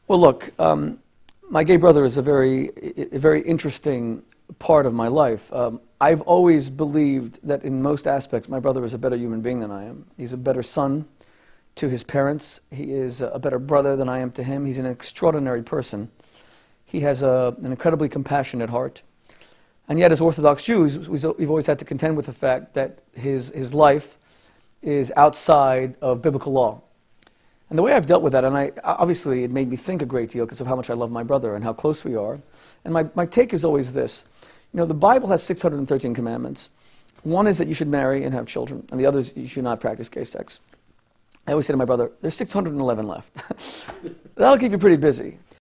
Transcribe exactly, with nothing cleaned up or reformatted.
Well, look, um, my gay brother is a very, a very interesting part of my life. Um, I've always believed that in most aspects, my brother is a better human being than I am. He's a better son to his parents. He is a better brother than I am to him. He's an extraordinary person. He has a, an incredibly compassionate heart. And yet, as Orthodox Jews, we've always had to contend with the fact that his, his life is outside of biblical law. And the way I've dealt with that, and I, obviously it made me think a great deal because of how much I love my brother and how close we are. And my, my take is always this. You know, the Bible has six hundred thirteen commandments. One is that you should marry and have children, and the other is you should not practice gay sex. I always say to my brother, there's six hundred eleven left. That'll keep you pretty busy.